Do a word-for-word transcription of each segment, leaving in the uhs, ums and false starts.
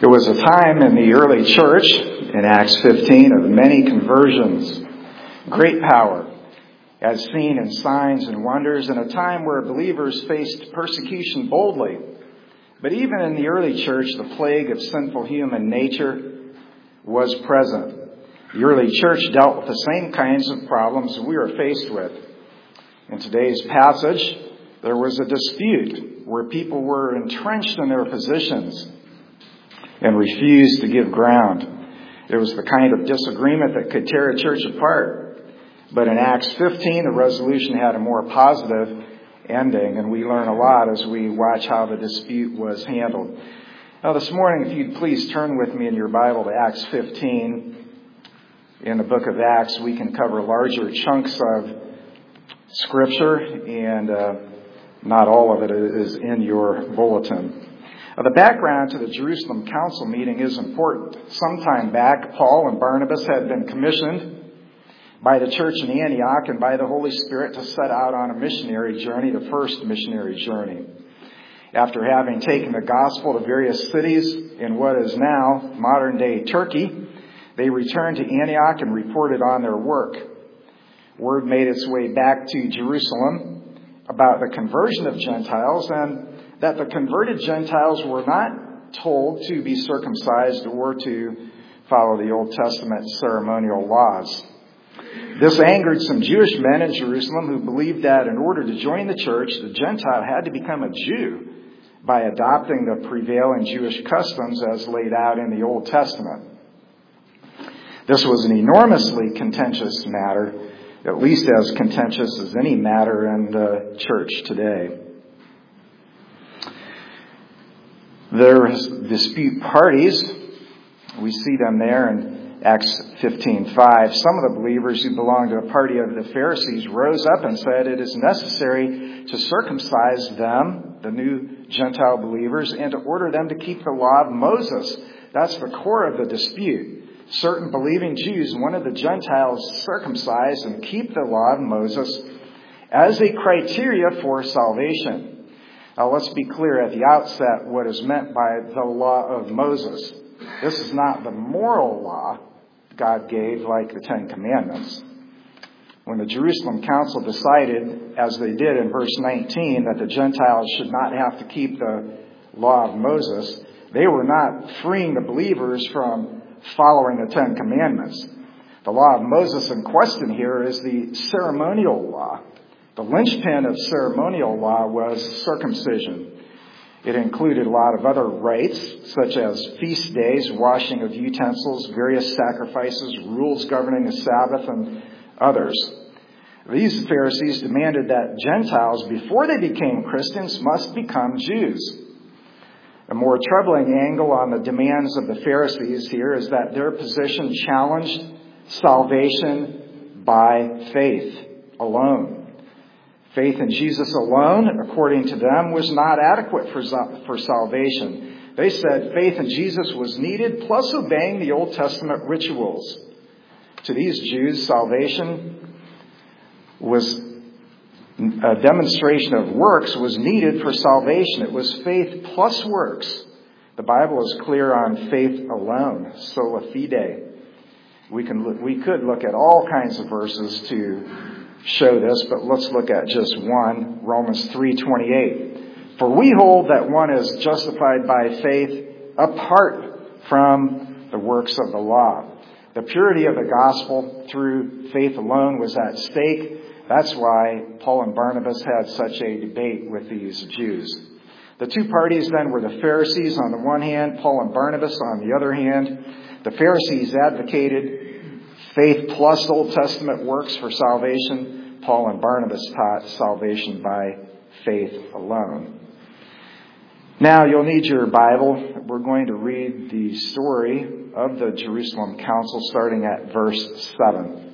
It was a time in the early church, in Acts fifteen, of many conversions, great power, as seen in signs and wonders, and a time where believers faced persecution boldly. But even in the early church, the plague of sinful human nature was present. The early church dealt with the same kinds of problems we are faced with. In today's passage, there was a dispute where people were entrenched in their positions and refused to give ground. It was the kind of disagreement that could tear a church apart. But in Acts fifteen, the resolution had a more positive ending, and we learn a lot as we watch how the dispute was handled. Now this morning, if you'd please turn with me in your Bible to Acts fifteen. In the book of Acts, we can cover larger chunks of Scripture, and uh, not all of it is in your bulletin. Uh, the background to the Jerusalem Council meeting is important. Sometime back, Paul and Barnabas had been commissioned by the church in Antioch and by the Holy Spirit to set out on a missionary journey, the first missionary journey. After having taken the gospel to various cities in what is now modern-day Turkey, they returned to Antioch and reported on their work. Word made its way back to Jerusalem about the conversion of Gentiles, and that the converted Gentiles were not told to be circumcised or to follow the Old Testament ceremonial laws. This angered some Jewish men in Jerusalem who believed that in order to join the church, the Gentile had to become a Jew by adopting the prevailing Jewish customs as laid out in the Old Testament. This was an enormously contentious matter, at least as contentious as any matter in the church today. There is dispute parties. We see them there in Acts fifteen five. Some of the believers who belonged to a party of the Pharisees rose up and said it is necessary to circumcise them, the new Gentile believers, and to order them to keep the law of Moses. That's the core of the dispute. Certain believing Jews wanted the Gentiles circumcised and keep the law of Moses as a criteria for salvation. Now let's be clear at the outset what is meant by the law of Moses. This is not the moral law God gave like the Ten Commandments. When the Jerusalem Council decided, as they did in verse nineteen, that the Gentiles should not have to keep the law of Moses, they were not freeing the believers from following the Ten Commandments. The law of Moses in question here is the ceremonial law. The linchpin of ceremonial law was circumcision. It included a lot of other rites, such as feast days, washing of utensils, various sacrifices, rules governing the Sabbath, and others. These Pharisees demanded that Gentiles, before they became Christians, must become Jews. A more troubling angle on the demands of the Pharisees here is that their position challenged salvation by faith alone. Faith in Jesus alone, according to them, was not adequate for, for salvation. They said faith in Jesus was needed, plus obeying the Old Testament rituals. To these Jews, salvation was a demonstration of works was needed for salvation. It was faith plus works. The Bible is clear on faith alone, sola fide. We can we could look at all kinds of verses to show this, but let's look at just one, Romans three twenty-eight. For we hold that one is justified by faith apart from the works of the law. The purity of the gospel through faith alone was at stake. That's why Paul and Barnabas had such a debate with these Jews. The two parties then were the Pharisees on the one hand, Paul and Barnabas on the other hand. The Pharisees advocated faith plus Old Testament works for salvation. Paul and Barnabas taught salvation by faith alone. Now you'll need your Bible. We're going to read the story of the Jerusalem Council starting at verse seven.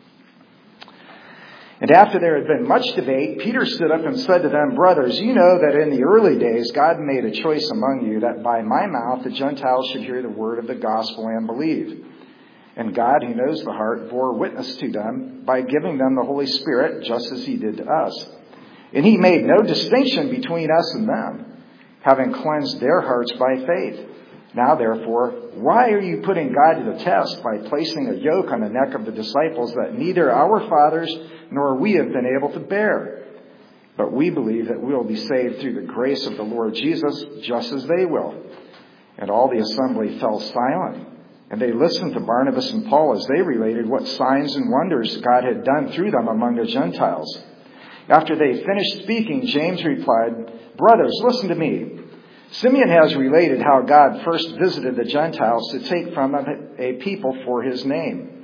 And after there had been much debate, Peter stood up and said to them, Brothers, you know that in the early days God made a choice among you that by my mouth the Gentiles should hear the word of the gospel and believe. And God, who knows the heart, bore witness to them by giving them the Holy Spirit, just as he did to us. And he made no distinction between us and them, having cleansed their hearts by faith. Now, therefore, why are you putting God to the test by placing a yoke on the neck of the disciples that neither our fathers nor we have been able to bear? But we believe that we will be saved through the grace of the Lord Jesus, just as they will. And all the assembly fell silent, and they listened to Barnabas and Paul as they related what signs and wonders God had done through them among the Gentiles. After they finished speaking, James replied, "Brothers, listen to me. Simeon has related how God first visited the Gentiles to take from them a people for his name.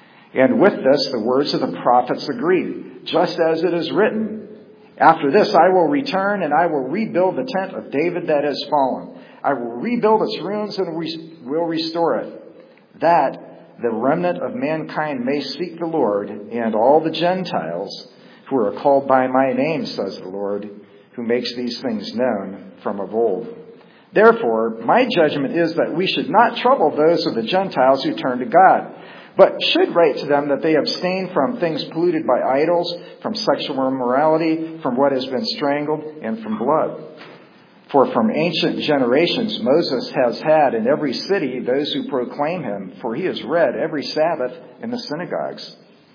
And with this, the words of the prophets agree, just as it is written, 'After this I will return, and I will rebuild the tent of David that has fallen. I will rebuild its ruins and will restore it, that the remnant of mankind may seek the Lord, and all the Gentiles who are called by my name, says the Lord, who makes these things known from of old. Therefore, my judgment is that we should not trouble those of the Gentiles who turn to God, but should write to them that they abstain from things polluted by idols, from sexual immorality, from what has been strangled, and from blood. For from ancient generations Moses has had in every city those who proclaim him, for he is read every Sabbath in the synagogues.'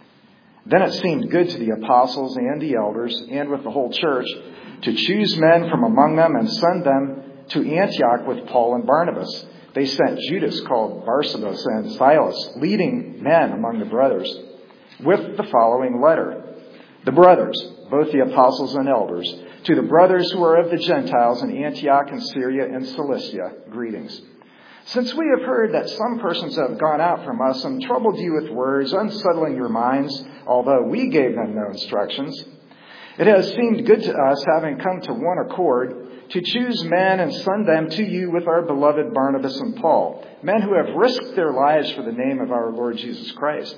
Then it seemed good to the apostles and the elders, and with the whole church, to choose men from among them and send them to Antioch with Paul and Barnabas. They sent Judas, called Barsabas, and Silas, leading men among the brothers, with the following letter. The brothers, both the apostles and elders, to the brothers who are of the Gentiles in Antioch and Syria and Cilicia, greetings. Since we have heard that some persons have gone out from us and troubled you with words, unsettling your minds, although we gave them no instructions, it has seemed good to us, having come to one accord, to choose men and send them to you with our beloved Barnabas and Paul, men who have risked their lives for the name of our Lord Jesus Christ.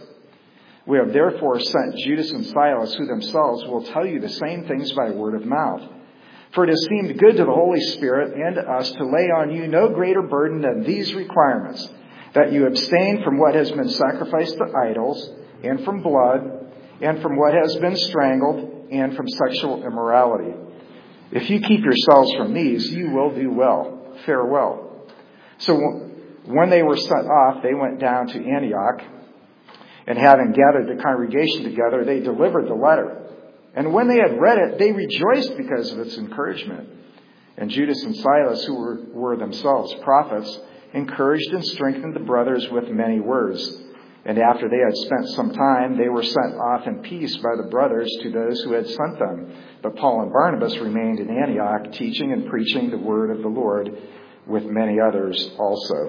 We have therefore sent Judas and Silas, who themselves will tell you the same things by word of mouth. For it has seemed good to the Holy Spirit and to us to lay on you no greater burden than these requirements, that you abstain from what has been sacrificed to idols, and from blood, and from what has been strangled, and from sexual immorality. If you keep yourselves from these, you will do well. Farewell." So when they were sent off, they went down to Antioch, and having gathered the congregation together, they delivered the letter. And when they had read it, they rejoiced because of its encouragement. And Judas and Silas, who were, were themselves prophets, encouraged and strengthened the brothers with many words. And after they had spent some time, they were sent off in peace by the brothers to those who had sent them. But Paul and Barnabas remained in Antioch, teaching and preaching the word of the Lord with many others also.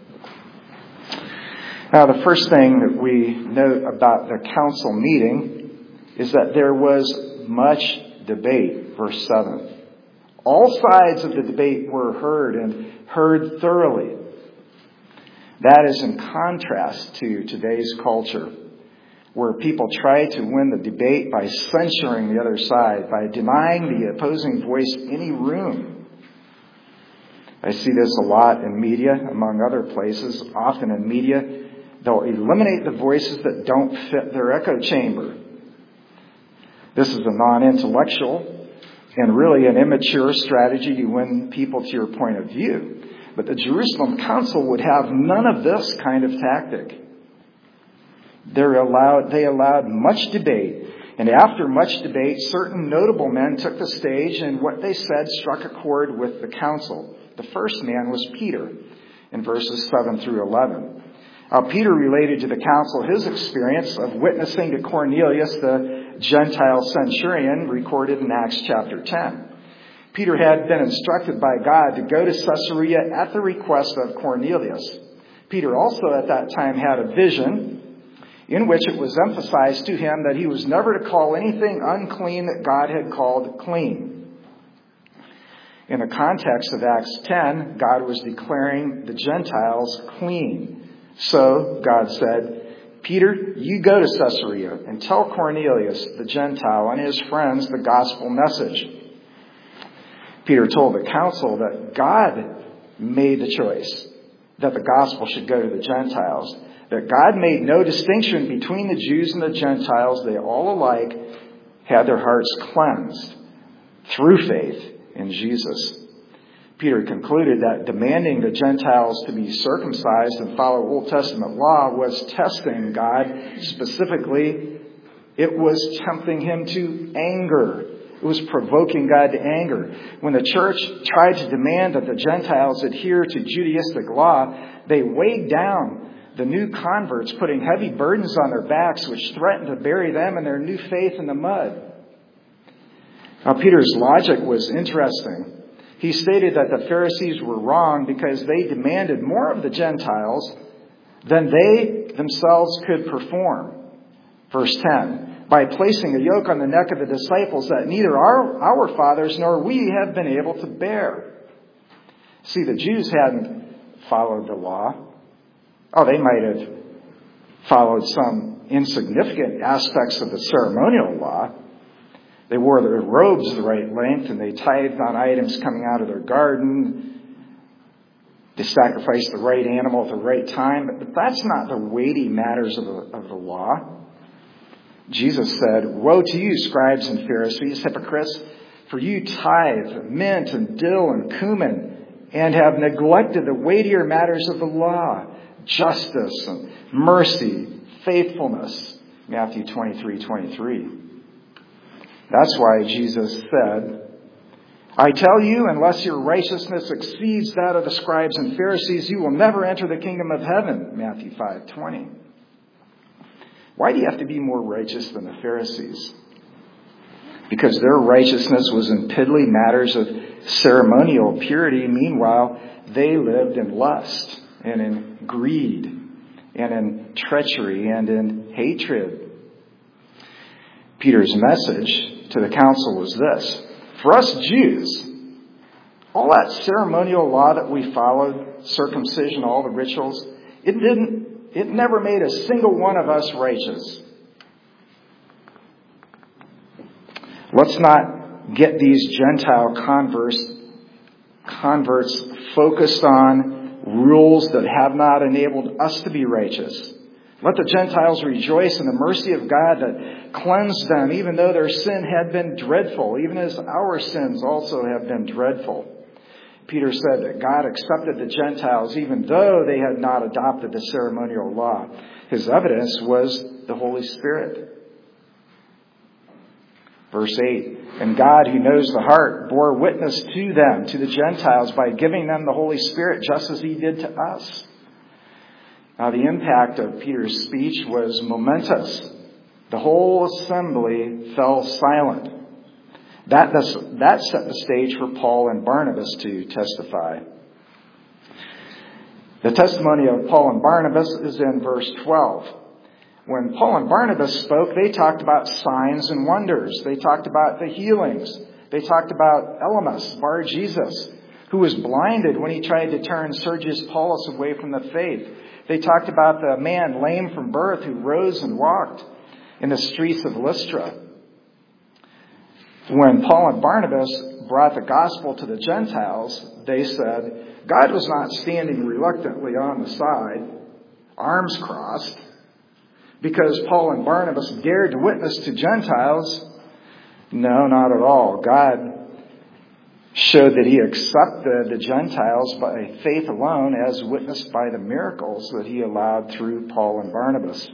Now, the first thing that we note about the council meeting is that there was much debate. Verse seven. All sides of the debate were heard and heard thoroughly. That is in contrast to today's culture, where people try to win the debate by censuring the other side, by denying the opposing voice any room. I see this a lot in media, among other places. Often in media, they'll eliminate the voices that don't fit their echo chamber. This is a non-intellectual and really an immature strategy to win people to your point of view. But the Jerusalem Council would have none of this kind of tactic. They're allowed, they allowed much debate. And after much debate, certain notable men took the stage, and what they said struck a chord with the council. The first man was Peter, in verses seven through eleven. Uh, Peter related to the council his experience of witnessing to Cornelius, the Gentile centurion, recorded in Acts chapter ten. Peter had been instructed by God to go to Caesarea at the request of Cornelius. Peter also at that time had a vision in which it was emphasized to him that he was never to call anything unclean that God had called clean. In the context of Acts ten, God was declaring the Gentiles clean. So God said, "Peter, you go to Caesarea and tell Cornelius, the Gentile, and his friends the gospel message." Peter told the council that God made the choice that the gospel should go to the Gentiles, that God made no distinction between the Jews and the Gentiles. They all alike had their hearts cleansed through faith in Jesus. Peter concluded that demanding the Gentiles to be circumcised and follow Old Testament law was testing God. Specifically, it was tempting him to anger. It was provoking God to anger. When the church tried to demand that the Gentiles adhere to Judaistic law, they weighed down the new converts, putting heavy burdens on their backs, which threatened to bury them and their new faith in the mud. Now, Peter's logic was interesting. He stated that the Pharisees were wrong because they demanded more of the Gentiles than they themselves could perform. Verse ten, by placing a yoke on the neck of the disciples that neither our, our fathers nor we have been able to bear. See, the Jews hadn't followed the law. Oh, they might have followed some insignificant aspects of the ceremonial law. They wore their robes the right length, and they tithed on items coming out of their garden. They sacrificed the right animal at the right time. But that's not the weighty matters of the, of the law. Jesus said, "Woe to you, scribes and Pharisees, hypocrites, for you tithe mint and dill and cumin, and have neglected the weightier matters of the law, justice and mercy, faithfulness." Matthew twenty-three twenty-three. That's why Jesus said, "I tell you, unless your righteousness exceeds that of the scribes and Pharisees, you will never enter the kingdom of heaven." Matthew five twenty. Why do you have to be more righteous than the Pharisees? Because their righteousness was in piddly matters of ceremonial purity. Meanwhile, they lived in lust and in greed and in treachery and in hatred. Peter's message to the council was this: for us Jews, all that ceremonial law that we followed, circumcision, all the rituals, it didn't, it never made a single one of us righteous. Let's not get these Gentile converts, converts focused on rules that have not enabled us to be righteous. Let the Gentiles rejoice in the mercy of God that cleansed them, even though their sin had been dreadful, even as our sins also have been dreadful. Peter said that God accepted the Gentiles even though they had not adopted the ceremonial law. His evidence was the Holy Spirit. Verse eight, and God, who knows the heart, bore witness to them, to the Gentiles, by giving them the Holy Spirit just as he did to us. Now, the impact of Peter's speech was momentous. The whole assembly fell silent. That, that set the stage for Paul and Barnabas to testify. The testimony of Paul and Barnabas is in verse twelve. When Paul and Barnabas spoke, they talked about signs and wonders. They talked about the healings. They talked about Elymas, Bar-Jesus, who was blinded when he tried to turn Sergius Paulus away from the faith. They talked about the man lame from birth who rose and walked in the streets of Lystra. When Paul and Barnabas brought the gospel to the Gentiles, they said, God was not standing reluctantly on the side, arms crossed, because Paul and Barnabas dared to witness to Gentiles. No, not at all. God showed that he accepted the Gentiles by faith alone, as witnessed by the miracles that he allowed through Paul and Barnabas.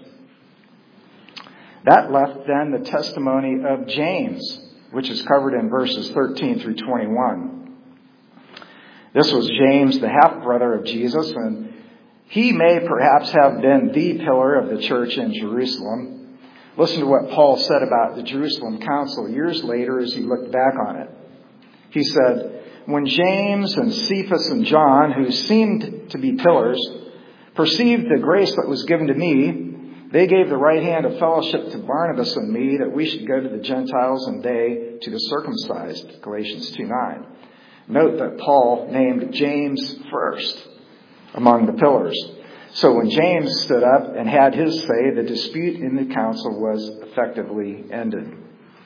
That left then the testimony of James, which is covered in verses thirteen through twenty-one. This was James, the half-brother of Jesus, and he may perhaps have been the pillar of the church in Jerusalem. Listen to what Paul said about the Jerusalem council years later as he looked back on it. He said, when James and Cephas and John, who seemed to be pillars, perceived the grace that was given to me, they gave the right hand of fellowship to Barnabas and me, that we should go to the Gentiles and they to the circumcised. Galatians two nine. Note that Paul named James first among the pillars. So when James stood up and had his say, the dispute in the council was effectively ended.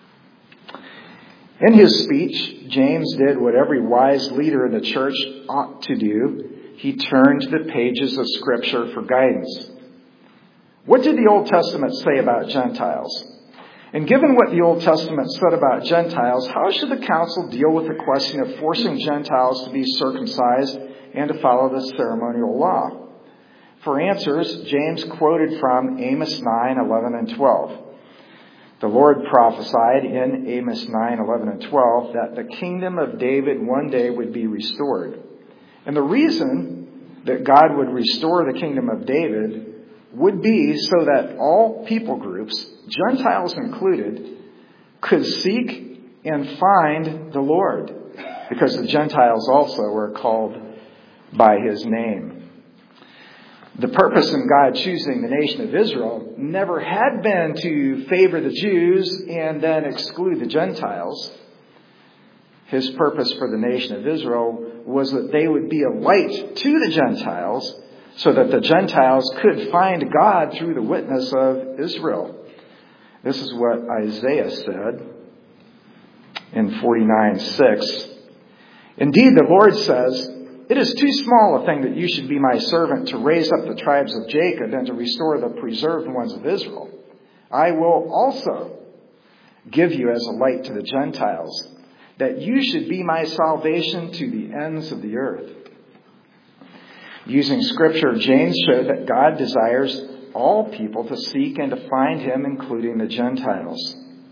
In his speech, James did what every wise leader in the church ought to do. He turned to the pages of Scripture for guidance. What did the Old Testament say about Gentiles? And given what the Old Testament said about Gentiles, how should the council deal with the question of forcing Gentiles to be circumcised and to follow the ceremonial law? For answers, James quoted from Amos nine, eleven, and twelve. The Lord prophesied in Amos nine, eleven, and twelve that the kingdom of David one day would be restored. And the reason that God would restore the kingdom of David would be so that all people groups, Gentiles included, could seek and find the Lord, because the Gentiles also were called by his name. The purpose in God choosing the nation of Israel never had been to favor the Jews and then exclude the Gentiles. His purpose for the nation of Israel was that they would be a light to the Gentiles so that the Gentiles could find God through the witness of Israel. This is what Isaiah said in forty-nine six. Indeed, the Lord says, "It is too small a thing that you should be my servant to raise up the tribes of Jacob and to restore the preserved ones of Israel. I will also give you as a light to the Gentiles, that you should be my salvation to the ends of the earth." Using Scripture, James showed that God desires all people to seek and to find him, including the Gentiles.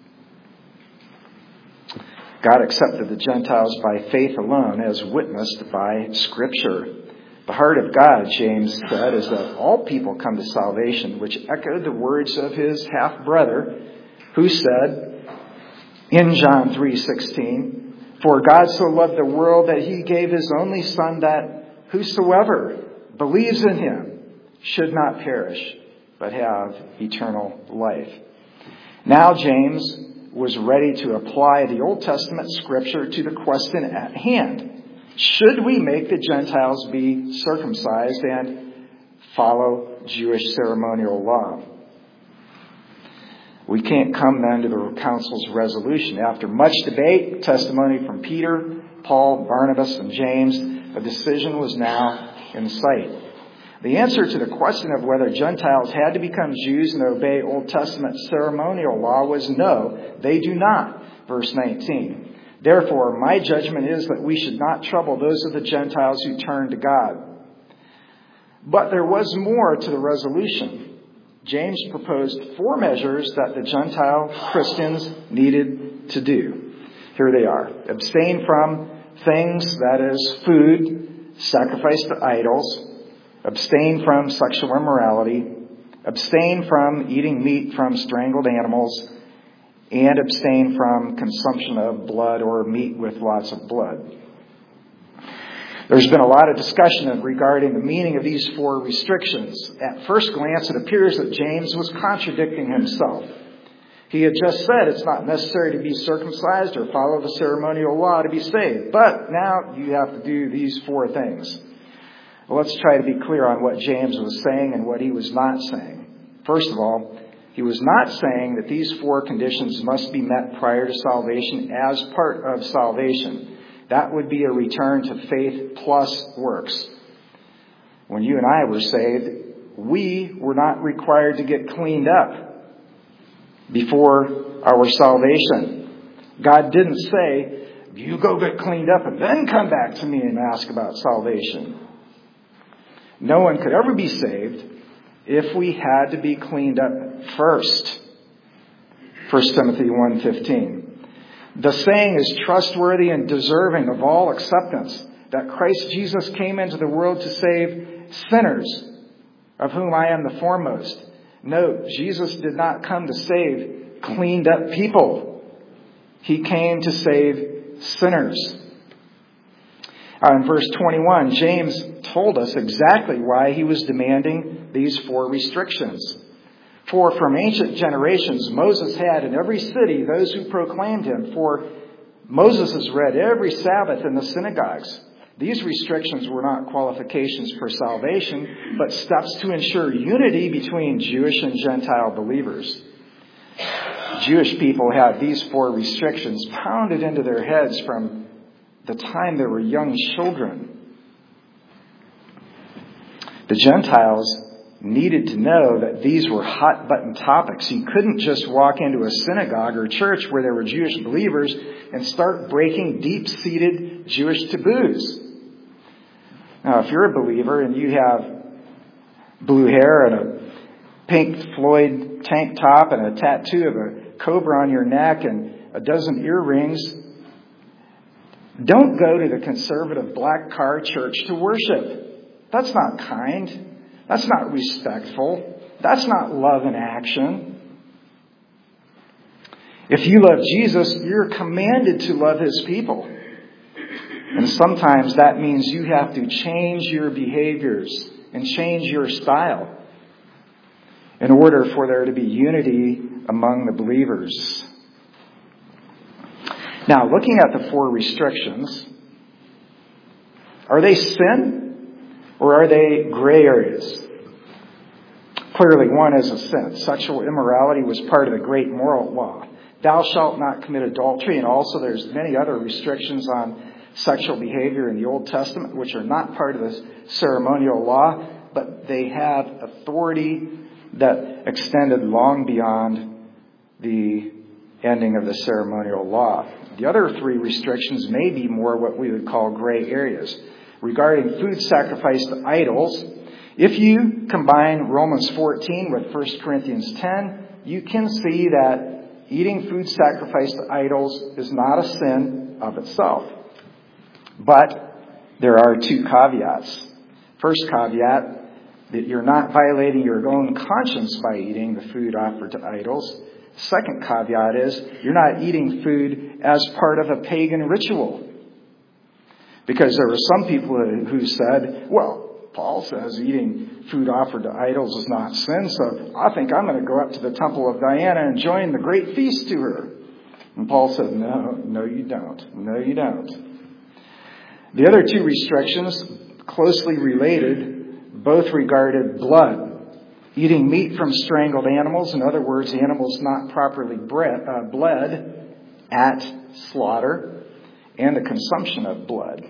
God accepted the Gentiles by faith alone, as witnessed by Scripture. The heart of God, James said, is that all people come to salvation, which echoed the words of his half-brother, who said in John three sixteen, "For God so loved the world that he gave his only Son, that whosoever believes in him should not perish, but have eternal life." Now James was ready to apply the Old Testament Scripture to the question at hand. Should we make the Gentiles be circumcised and follow Jewish ceremonial law? We can't come then to the council's resolution. After much debate, testimony from Peter, Paul, Barnabas, and James, a decision was now in sight. The answer to the question of whether Gentiles had to become Jews and obey Old Testament ceremonial law was no, they do not. Verse nineteen. "Therefore, my judgment is that we should not trouble those of the Gentiles who turn to God." But there was more to the resolution. James proposed four measures that the Gentile Christians needed to do. Here they are. Abstain from things, that is, food, sacrificed to idols. Abstain from sexual immorality. Abstain from eating meat from strangled animals. And abstain from consumption of blood or meat with lots of blood. There's been a lot of discussion regarding the meaning of these four restrictions. At first glance, it appears that James was contradicting himself. He had just said it's not necessary to be circumcised or follow the ceremonial law to be saved. But now you have to do these four things. Well, let's try to be clear on what James was saying and what he was not saying. First of all, he was not saying that these four conditions must be met prior to salvation as part of salvation. That would be a return to faith plus works. When you and I were saved, we were not required to get cleaned up before our salvation. God didn't say, "You go get cleaned up and then come back to me and ask about salvation." No one could ever be saved if we had to be cleaned up first. First Timothy one fifteen. The saying is trustworthy and deserving of all acceptance, that Christ Jesus came into the world to save sinners, of whom I am the foremost. Note, Jesus did not come to save cleaned up people. He came to save sinners. Uh, in verse twenty-one, James told us exactly why he was demanding these four restrictions. For from ancient generations, Moses had in every city those who proclaimed him. For Moses is read every Sabbath in the synagogues. These restrictions were not qualifications for salvation, but steps to ensure unity between Jewish and Gentile believers. Jewish people had these four restrictions pounded into their heads from the time they were young children. The Gentiles needed to know that these were hot button topics. You couldn't just walk into a synagogue or church where there were Jewish believers and start breaking deep-seated Jewish taboos. Now, if you're a believer and you have blue hair and a Pink Floyd tank top and a tattoo of a cobra on your neck and a dozen earrings, don't go to the conservative black car church to worship. That's not kind. That's not respectful. That's not love in action. If you love Jesus, you're commanded to love His people. And sometimes that means you have to change your behaviors and change your style in order for there to be unity among the believers. Now, looking at the four restrictions, are they sin or are they gray areas? Clearly, one is a sin. Sexual immorality was part of the great moral law. Thou shalt not commit adultery, and also there's many other restrictions on sexual behavior in the Old Testament, which are not part of the ceremonial law, but they have authority that extended long beyond the ending of the ceremonial law. The other three restrictions may be more what we would call gray areas. Regarding food sacrificed to idols, if you combine Romans fourteen with First Corinthians ten, you can see that eating food sacrificed to idols is not a sin of itself. But there are two caveats. First caveat, that you're not violating your own conscience by eating the food offered to idols. Second caveat is you're not eating food as part of a pagan ritual. Because there were some people who said, well, Paul says eating food offered to idols is not sin, so I think I'm going to go up to the temple of Diana and join the great feast to her. And Paul said, no, no you don't. No, you don't. The other two restrictions, closely related, both regarded blood. Eating meat from strangled animals, in other words, animals not properly bred, uh, bled at slaughter, and the consumption of blood.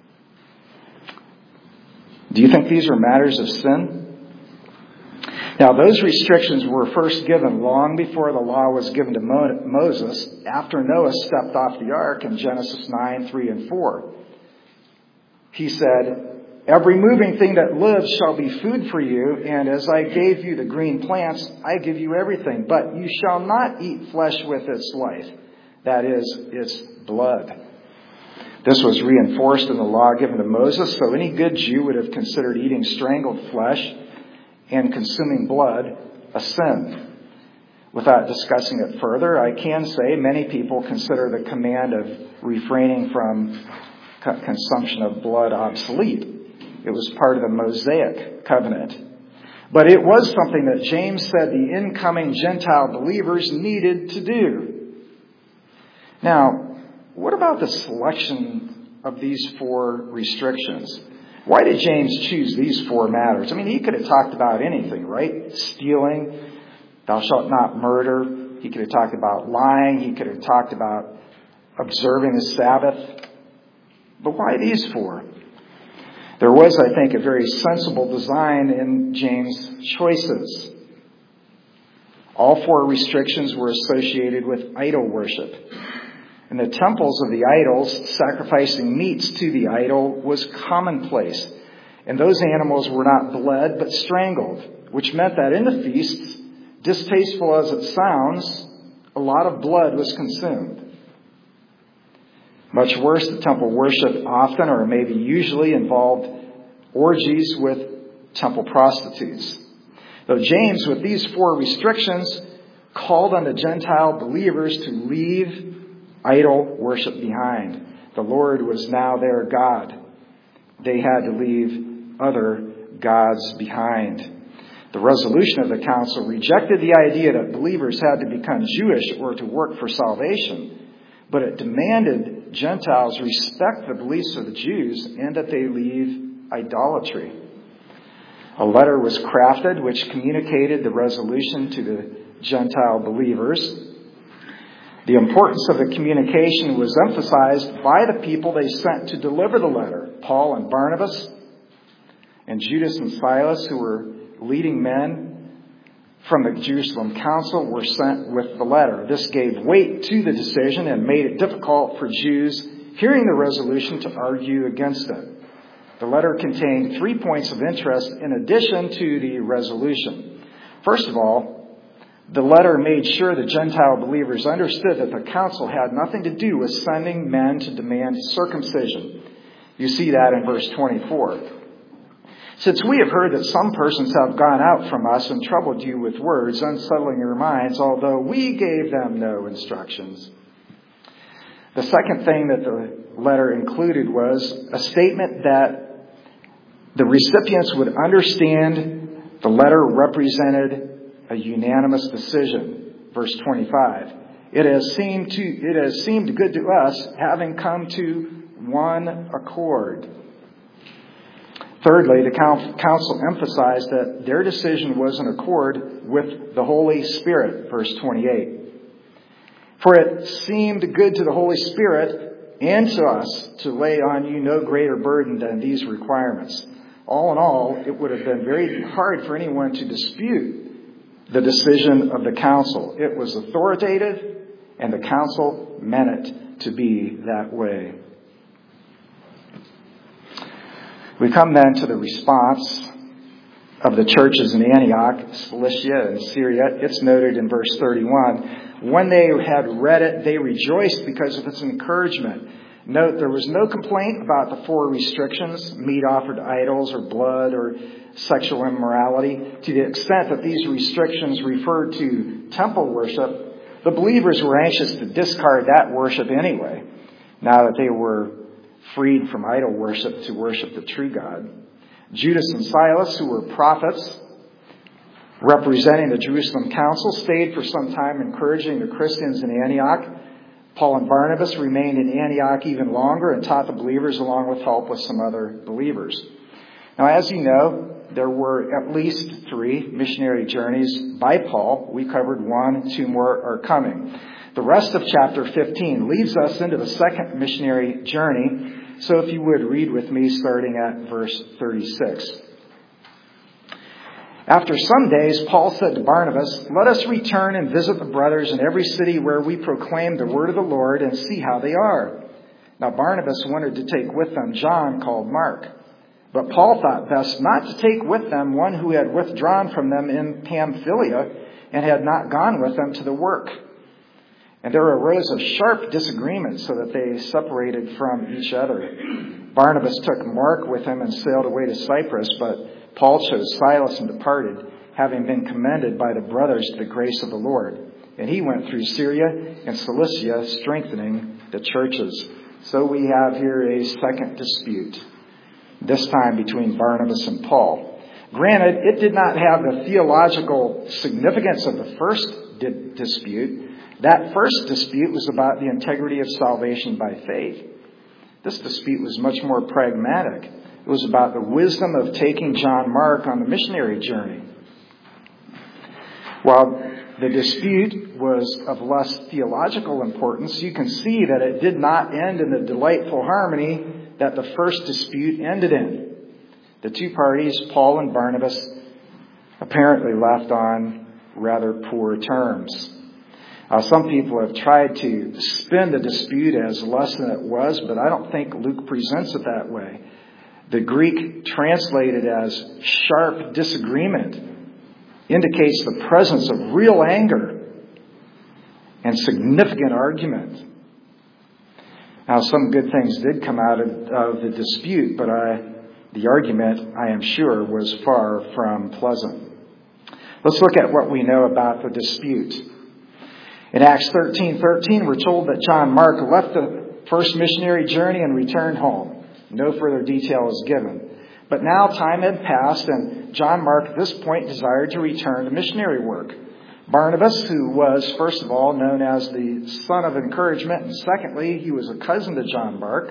Do you think these are matters of sin? Now, those restrictions were first given long before the law was given to Mo- Moses, after Noah stepped off the ark in Genesis nine, three, and four. He said, every moving thing that lives shall be food for you, and as I gave you the green plants, I give you everything. But you shall not eat flesh with its life, that is, its blood. This was reinforced in the law given to Moses, so any good Jew would have considered eating strangled flesh and consuming blood a sin. Without discussing it further, I can say many people consider the command of refraining from consumption of blood obsolete. It was part of the Mosaic covenant. But it was something that James said the incoming Gentile believers needed to do. Now, what about the selection of these four restrictions? Why did James choose these four matters? I mean, he could have talked about anything, right? Stealing, thou shalt not murder. He could have talked about lying. He could have talked about observing the Sabbath. But why these four? There was, I think, a very sensible design in James' choices. All four restrictions were associated with idol worship. In the temples of the idols, sacrificing meats to the idol was commonplace. And those animals were not bled, but strangled, which meant that in the feasts, distasteful as it sounds, a lot of blood was consumed. Much worse, the temple worship often, or maybe usually, involved orgies with temple prostitutes. Though James, with these four restrictions, called on the Gentile believers to leave idol worship behind. The Lord was now their God. They had to leave other gods behind. The resolution of the council rejected the idea that believers had to become Jewish or to work for salvation, but it demanded Gentiles respect the beliefs of the Jews and that they leave idolatry. A letter was crafted which communicated the resolution to the Gentile believers. The importance of the communication was emphasized by the people they sent to deliver the letter, Paul and Barnabas, and Judas and Silas, who were leading men from the Jerusalem council were sent with the letter. This gave weight to the decision and made it difficult for Jews hearing the resolution to argue against it. The letter contained three points of interest in addition to the resolution. First of all, the letter made sure the Gentile believers understood that the council had nothing to do with sending men to demand circumcision. You see that in verse twenty-four. Since we have heard that some persons have gone out from us and troubled you with words, unsettling your minds, although we gave them no instructions. The second thing that the letter included was a statement that the recipients would understand the letter represented a unanimous decision. Verse twenty-five. It has seemed to, it has seemed good to us, having come to one accord. Thirdly, the council emphasized that their decision was in accord with the Holy Spirit. Verse twenty-eight. For it seemed good to the Holy Spirit and to us to lay on you no greater burden than these requirements. All in all, it would have been very hard for anyone to dispute the decision of the council. It was authoritative, and the council meant it to be that way. We come then to the response of the churches in Antioch, Cilicia, and Syria. It's noted in verse thirty-one. When they had read it, they rejoiced because of its encouragement. Note, there was no complaint about the four restrictions, meat offered to idols or blood or sexual immorality. To the extent that these restrictions referred to temple worship, the believers were anxious to discard that worship anyway, now that they were freed from idol worship to worship the true God. Judas and Silas, who were prophets representing the Jerusalem council, stayed for some time encouraging the Christians in Antioch. Paul and Barnabas remained in Antioch even longer and taught the believers along with help with some other believers. Now, as you know, there were at least three missionary journeys by Paul. We covered one, two more are coming. The rest of chapter fifteen leads us into the second missionary journey. So if you would read with me starting at verse thirty-six. After some days, Paul said to Barnabas, "Let us return and visit the brothers in every city where we proclaim the word of the Lord and see how they are." Now Barnabas wanted to take with them John, called Mark. But Paul thought best not to take with them one who had withdrawn from them in Pamphylia and had not gone with them to the work. And there arose a sharp disagreement so that they separated from each other. Barnabas took Mark with him and sailed away to Cyprus, but Paul chose Silas and departed, having been commended by the brothers to the grace of the Lord. And he went through Syria and Cilicia, strengthening the churches. So we have here a second dispute, this time between Barnabas and Paul. Granted, it did not have the theological significance of the first di- dispute. That first dispute was about the integrity of salvation by faith. This dispute was much more pragmatic. It was about the wisdom of taking John Mark on the missionary journey. While the dispute was of less theological importance, you can see that it did not end in the delightful harmony that the first dispute ended in. The two parties, Paul and Barnabas, apparently left on rather poor terms. Uh, some people have tried to spin the dispute as less than it was, but I don't think Luke presents it that way. The Greek translated as sharp disagreement indicates the presence of real anger and significant argument. Now, some good things did come out of, of the dispute, but I, the argument, I am sure, was far from pleasant. Let's look at what we know about the dispute. In Acts thirteen thirteen, we're told that John Mark left the first missionary journey and returned home. No further detail is given. But now time had passed, and John Mark at this point desired to return to missionary work. Barnabas, who was, first of all, known as the son of encouragement, and secondly, he was a cousin to John Mark,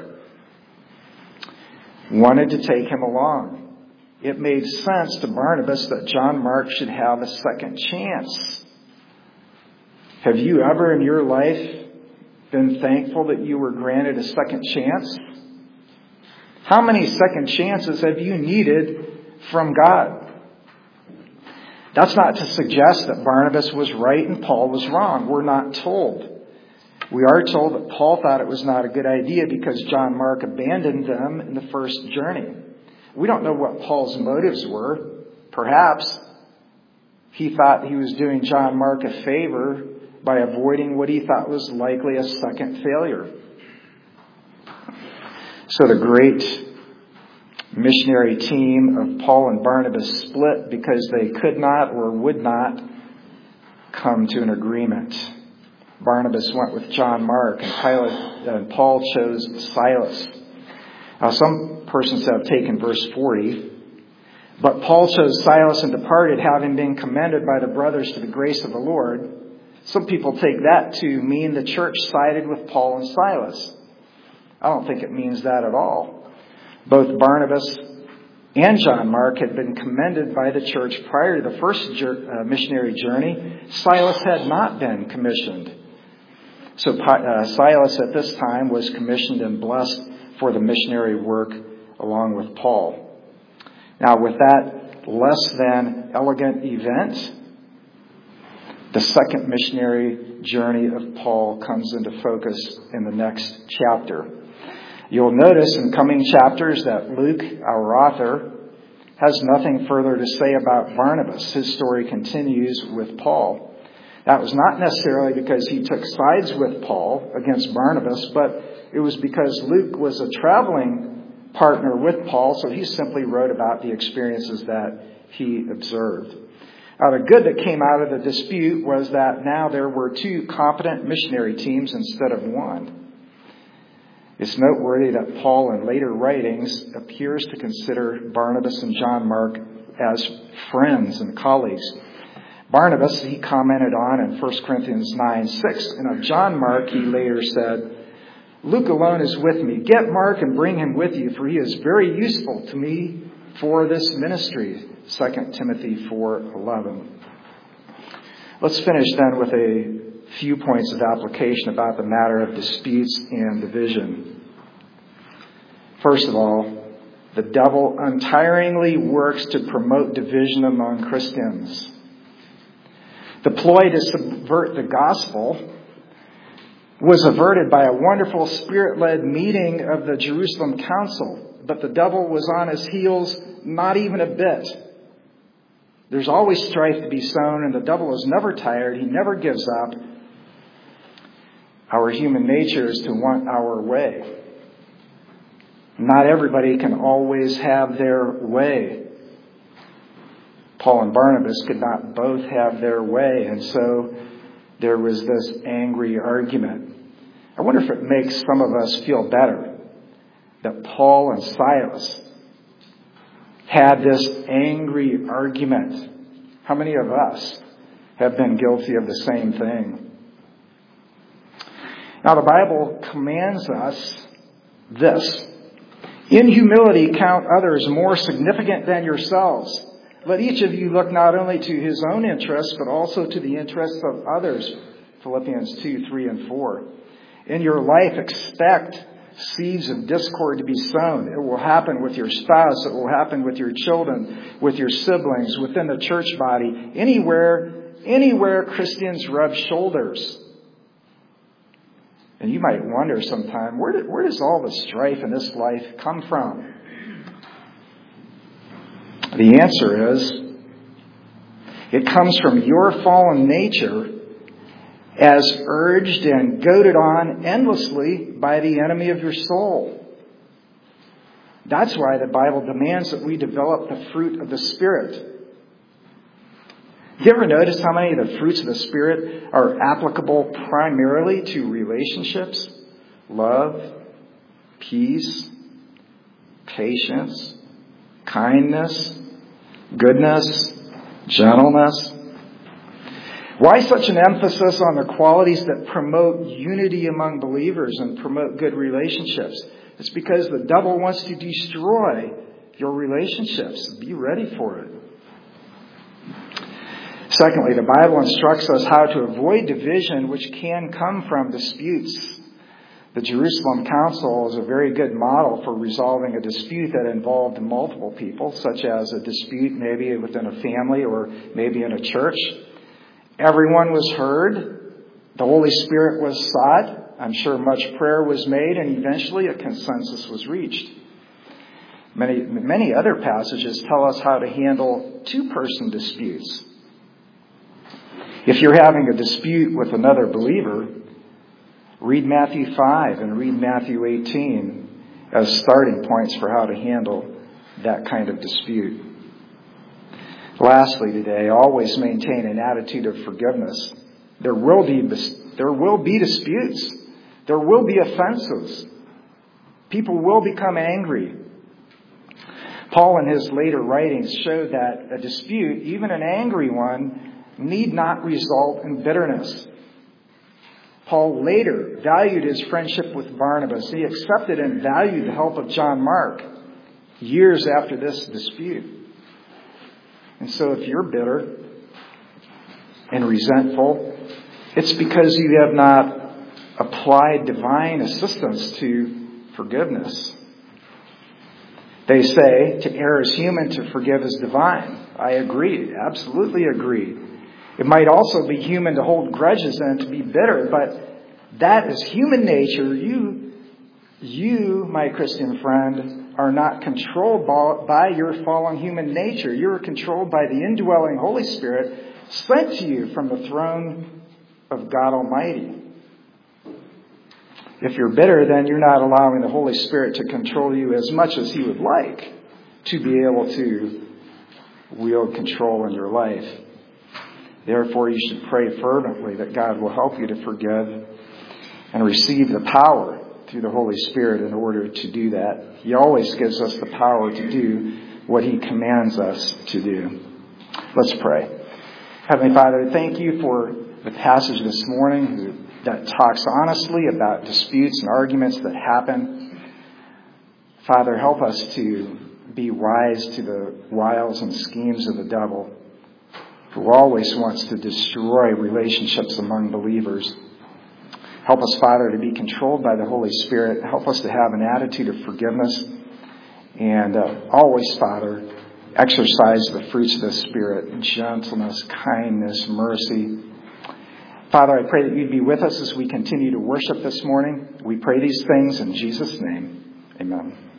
wanted to take him along. It made sense to Barnabas that John Mark should have a second chance. Have you ever in your life been thankful that you were granted a second chance? How many second chances have you needed from God? That's not to suggest that Barnabas was right and Paul was wrong. We're not told. We are told that Paul thought it was not a good idea because John Mark abandoned them in the first journey. We don't know what Paul's motives were. Perhaps he thought he was doing John Mark a favor by avoiding what he thought was likely a second failure. So the great missionary team of Paul and Barnabas split because they could not or would not come to an agreement. Barnabas went with John Mark, and, Pilate, and Paul chose Silas. Now, some persons have taken verse forty. But Paul chose Silas and departed, having been commended by the brothers to the grace of the Lord. Some people take that to mean the church sided with Paul and Silas. I don't think it means that at all. Both Barnabas and John Mark had been commended by the church prior to the first missionary journey. Silas had not been commissioned. So uh, Silas at this time was commissioned and blessed for the missionary work along with Paul. Now, with that less than elegant event, the second missionary journey of Paul comes into focus in the next chapter. You'll notice in coming chapters that Luke, our author, has nothing further to say about Barnabas. His story continues with Paul. That was not necessarily because he took sides with Paul against Barnabas, but it was because Luke was a traveling partner with Paul, so he simply wrote about the experiences that he observed. Now, the good that came out of the dispute was that now there were two competent missionary teams instead of one. It's noteworthy that Paul in later writings appears to consider Barnabas and John Mark as friends and colleagues. Barnabas, he commented on in First Corinthians nine six, and of John Mark he later said, Luke alone is with me. Get Mark and bring him with you, for he is very useful to me for this ministry. Second Timothy four eleven. Let's finish then with a few points of application about the matter of disputes and division. First of all, the devil untiringly works to promote division among Christians. The ploy to subvert the gospel was averted by a wonderful Spirit-led meeting of the Jerusalem Council, but the devil was on his heels not even a bit. There's always strife to be sown, and the devil is never tired. He never gives up. Our human nature is to want our way. Not everybody can always have their way. Paul and Barnabas could not both have their way, and so there was this angry argument. I wonder if it makes some of us feel better that Paul and Silas had this angry argument. How many of us have been guilty of the same thing? Now, the Bible commands us this. In humility, count others more significant than yourselves. Let each of you look not only to his own interests, but also to the interests of others. Philippians two, three, and four. In your life, expect seeds of discord to be sown. It will happen with your spouse. It will happen with your children, with your siblings, within the church body. Anywhere, anywhere Christians rub shoulders. And you might wonder sometime, where, did, where does all the strife in this life come from? The answer is, it comes from your fallen nature as urged and goaded on endlessly by the enemy of your soul. That's why the Bible demands that we develop the fruit of the Spirit. Do you ever notice how many of the fruits of the Spirit are applicable primarily to relationships? Love, peace, patience, kindness, goodness, gentleness. Why such an emphasis on the qualities that promote unity among believers and promote good relationships? It's because the devil wants to destroy your relationships. Be ready for it. Secondly, the Bible instructs us how to avoid division which can come from disputes. The Jerusalem Council is a very good model for resolving a dispute that involved multiple people, such as a dispute maybe within a family or maybe in a church. Everyone was heard. The Holy Spirit was sought. I'm sure much prayer was made, and eventually a consensus was reached. Many, many other passages tell us how to handle two-person disputes. If you're having a dispute with another believer, read Matthew five and read Matthew eighteen as starting points for how to handle that kind of dispute. Lastly today, always maintain an attitude of forgiveness. There will be, there will be disputes. There will be offenses. People will become angry. Paul in his later writings showed that a dispute, even an angry one, need not result in bitterness. Paul later valued his friendship with Barnabas. He accepted and valued the help of John Mark years after this dispute. And so if you're bitter and resentful, it's because you have not applied divine assistance to forgiveness. They say to err is human, to forgive is divine. I agree, absolutely agree. It might also be human to hold grudges and to be bitter, but that is human nature. You, you, my Christian friend, are not controlled by your fallen human nature. You are controlled by the indwelling Holy Spirit sent to you from the throne of God Almighty. If you're bitter, then you're not allowing the Holy Spirit to control you as much as He would like to be able to wield control in your life. Therefore, you should pray fervently that God will help you to forgive and receive the power through the Holy Spirit in order to do that. He always gives us the power to do what He commands us to do. Let's pray. Heavenly Father, thank you for the passage this morning that talks honestly about disputes and arguments that happen. Father, help us to be wise to the wiles and schemes of the devil, who always wants to destroy relationships among believers. Help us, Father, to be controlled by the Holy Spirit. Help us to have an attitude of forgiveness. And uh, always, Father, exercise the fruits of the Spirit: gentleness, kindness, mercy. Father, I pray that you'd be with us as we continue to worship this morning. We pray these things in Jesus' name. Amen.